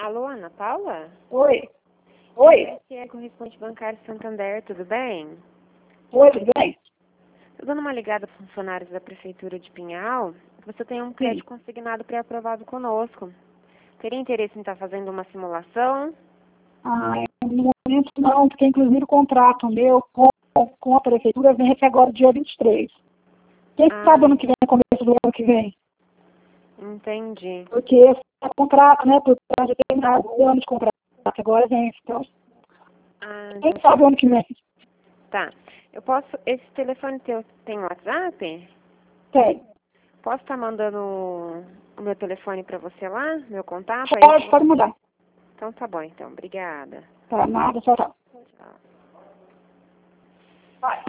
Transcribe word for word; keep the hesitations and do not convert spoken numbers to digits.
Alô, Ana Paula? Oi. Oi. Esse é correspondente bancário Santander, tudo bem? Oi, tudo bem? Estou dando uma ligada para funcionários da Prefeitura de Pinhal. Você tem um crédito consignado pré-aprovado conosco. Teria interesse em estar fazendo uma simulação? Ah, no momento não, porque inclusive o contrato meu com, com a Prefeitura vence agora dia vinte e três. Quem Ah, sabe ano que vem, começo do ano que vem? entendi. Porque esse é contrato, né, por já tem o ano de contrato, agora vence. Então, Ah, quem então sabe ano que vem? tá. Eu posso. Esse telefone teu tem WhatsApp? Tem. Posso estar mandando o meu telefone para você lá? Meu contato? Aí Pode, você... pode mudar. Então tá bom, então. Obrigada. Tá, nada, só tá. Tchau. Vai.